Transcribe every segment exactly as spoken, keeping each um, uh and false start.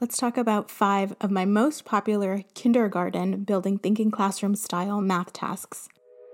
let's talk about five of my most popular kindergarten building thinking classroom style math tasks.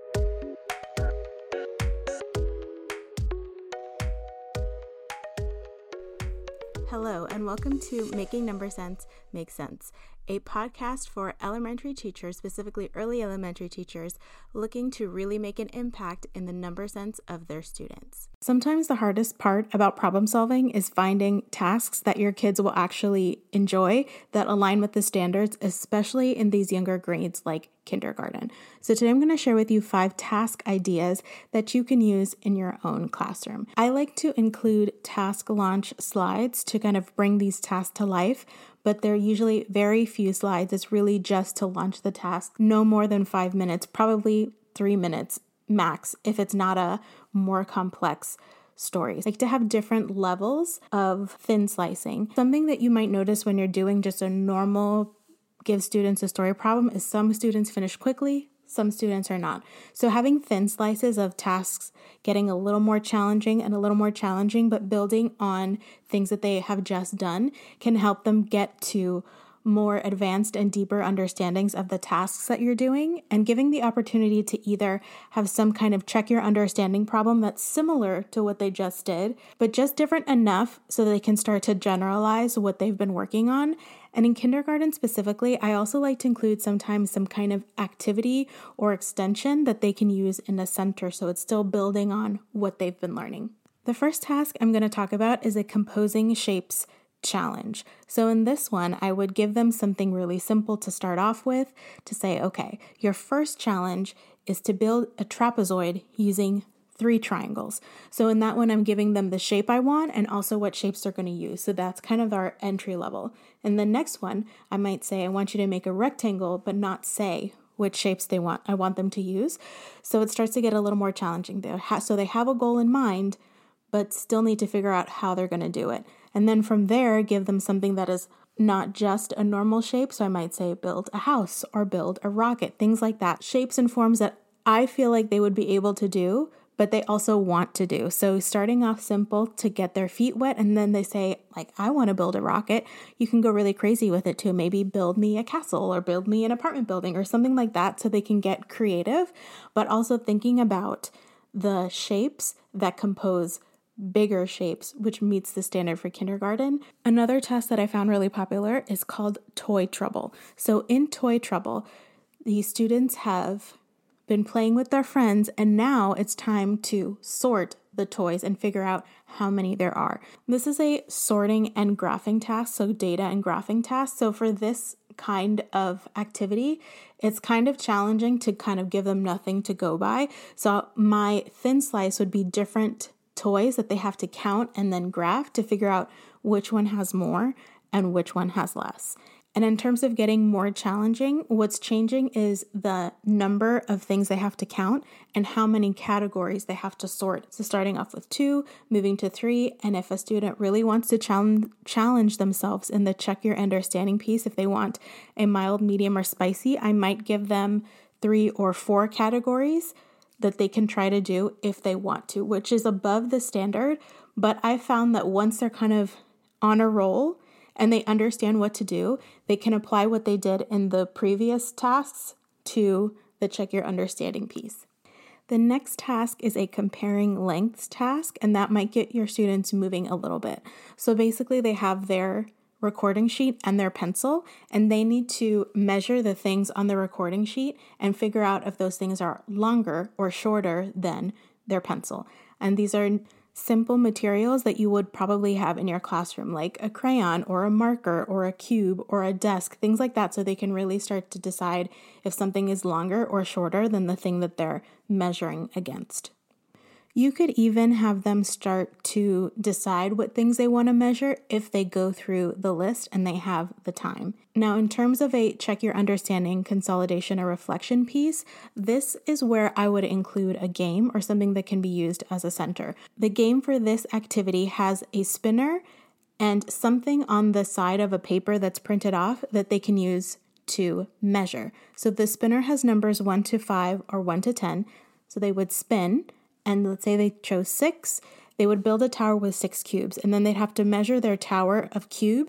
Hello, and welcome to Making Number Sense Make Sense, a podcast for elementary teachers, specifically early elementary teachers, looking to really make an impact in the number sense of their students. Sometimes the hardest part about problem solving is finding tasks that your kids will actually enjoy that align with the standards, especially in these younger grades like kindergarten. So today I'm going to share with you five task ideas that you can use in your own classroom. I like to include task launch slides to kind of bring these tasks to life, but they're usually very few slides. It's really just to launch the task, no more than five minutes, probably three minutes max if it's not a more complex story. I like to have different levels of thin slicing. Something that you might notice when you're doing just a normal give students a story problem is some students finish quickly, some students are not. So having thin slices of tasks getting a little more challenging and a little more challenging, but building on things that they have just done can help them get to more advanced and deeper understandings of the tasks that you're doing, and giving the opportunity to either have some kind of check your understanding problem that's similar to what they just did, but just different enough so they can start to generalize what they've been working on. And in kindergarten specifically, I also like to include sometimes some kind of activity or extension that they can use in the center, so it's still building on what they've been learning. The first task I'm going to talk about is a composing shapes challenge. So in this one, I would give them something really simple to start off with to say, okay, your first challenge is to build a trapezoid using three triangles. So in that one, I'm giving them the shape I want and also what shapes they're going to use. So that's kind of our entry level. And the next one, I might say, I want you to make a rectangle, but not say which shapes they want. I want them to use. So it starts to get a little more challenging there. So they have a goal in mind, but still need to figure out how they're going to do it. And then from there, give them something that is not just a normal shape. So I might say build a house or build a rocket, things like that. Shapes and forms that I feel like they would be able to do, but they also want to do. So starting off simple to get their feet wet, and then they say, like, I want to build a rocket. You can go really crazy with it too. Maybe build me a castle or build me an apartment building or something like that so they can get creative, but also thinking about the shapes that compose bigger shapes, which meets the standard for kindergarten. Another test that I found really popular is called Toy Trouble. So in Toy Trouble, these students have been playing with their friends, and now it's time to sort the toys and figure out how many there are. This is a sorting and graphing task, so data and graphing task. So for this kind of activity, it's kind of challenging to kind of give them nothing to go by. So my thin slice would be different toys that they have to count and then graph to figure out which one has more and which one has less. And in terms of getting more challenging, what's changing is the number of things they have to count and how many categories they have to sort. So starting off with two, moving to three, and if a student really wants to challenge challenge themselves in the check your understanding piece, if they want a mild, medium, or spicy, I might give them three or four categories that they can try to do if they want to, which is above the standard. But I found that once they're kind of on a roll and they understand what to do, they can apply what they did in the previous tasks to the check your understanding piece. The next task is a comparing lengths task, and that might get your students moving a little bit. So basically they have their recording sheet and their pencil, and they need to measure the things on the recording sheet and figure out if those things are longer or shorter than their pencil. And these are simple materials that you would probably have in your classroom, like a crayon or a marker or a cube or a desk, things like that, so they can really start to decide if something is longer or shorter than the thing that they're measuring against. You could even have them start to decide what things they want to measure if they go through the list and they have the time. Now, in terms of a check your understanding, consolidation, or reflection piece, this is where I would include a game or something that can be used as a center. The game for this activity has a spinner and something on the side of a paper that's printed off that they can use to measure. So the spinner has numbers one to five or one to ten. So they would spin, and let's say they chose six, they would build a tower with six cubes, and then they'd have to measure their tower of cubes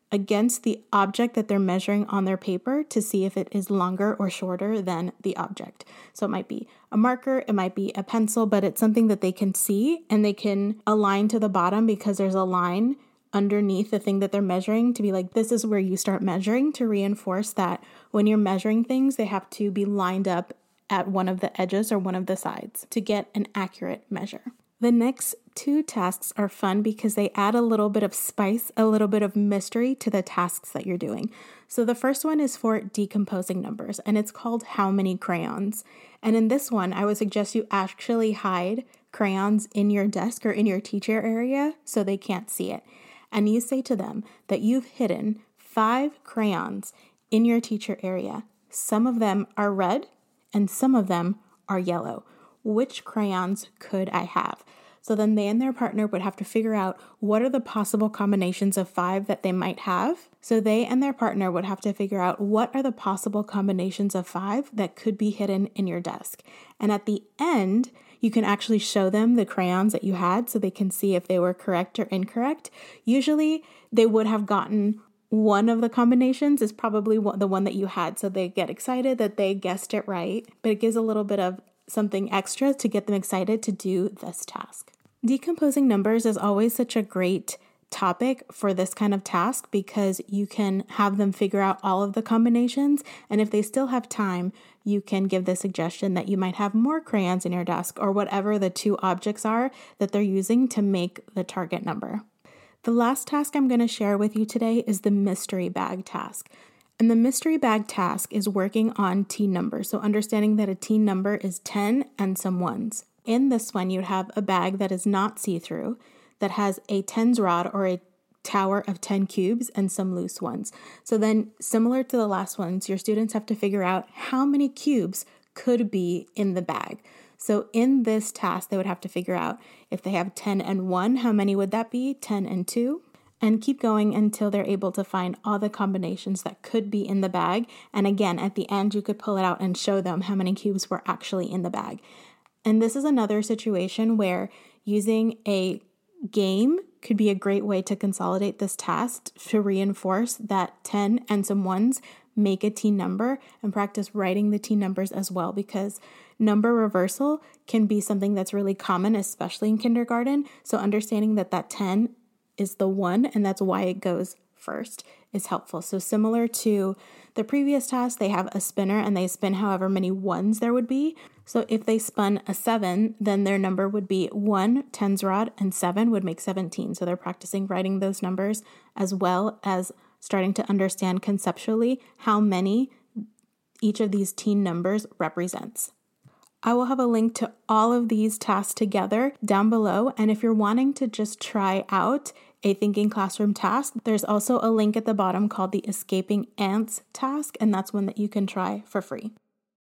against the object that they're measuring on their paper to see if it is longer or shorter than the object. So it might be a marker, it might be a pencil, but it's something that they can see and they can align to the bottom because there's a line underneath the thing that they're measuring to be like, this is where you start measuring, to reinforce that when you're measuring things, they have to be lined up at one of the edges or one of the sides to get an accurate measure. The next two tasks are fun because they add a little bit of spice, a little bit of mystery to the tasks that you're doing. So the first one is for decomposing numbers, and it's called How Many Crayons? And in this one, I would suggest you actually hide crayons in your desk or in your teacher area so they can't see it. And you say to them that you've hidden five crayons in your teacher area. Some of them are red and some of them are yellow. Which crayons could I have? So then they and their partner would have to figure out what are the possible combinations of five that they might have. So they and their partner would have to figure out what are the possible combinations of five that could be hidden in your desk. And at the end, you can actually show them the crayons that you had so they can see if they were correct or incorrect. Usually they would have gotten one of the combinations is probably the one that you had. So they get excited that they guessed it right, but it gives a little bit of something extra to get them excited to do this task. Decomposing numbers is always such a great topic for this kind of task because you can have them figure out all of the combinations, and if they still have time, you can give the suggestion that you might have more crayons in your desk or whatever the two objects are that they're using to make the target number. The last task I'm going to share with you today is the mystery bag task. And the mystery bag task is working on teen numbers. So understanding that a teen number is ten and some ones. In this one, you'd have a bag that is not see-through, that has a tens rod or a tower of ten cubes and some loose ones. So then, similar to the last ones, your students have to figure out how many cubes could be in the bag. So in this task, they would have to figure out if they have ten and one, how many would that be? ten and two? And keep going until they're able to find all the combinations that could be in the bag. And again, at the end, you could pull it out and show them how many cubes were actually in the bag. And this is another situation where using a game could be a great way to consolidate this task to reinforce that ten and some ones make a teen number, and practice writing the teen numbers as well, because number reversal can be something that's really common, especially in kindergarten. So understanding that that ten is the one, and that's why it goes first, is helpful. So similar to the previous task, they have a spinner and they spin however many ones there would be. So if they spun a seven, then their number would be one tens rod, and seven would make seventeen. So they're practicing writing those numbers as well as starting to understand conceptually how many each of these teen numbers represents. I will have a link to all of these tasks together down below. And if you're wanting to just try out a thinking classroom task, there's also a link at the bottom called the Escaping Ants task, and that's one that you can try for free.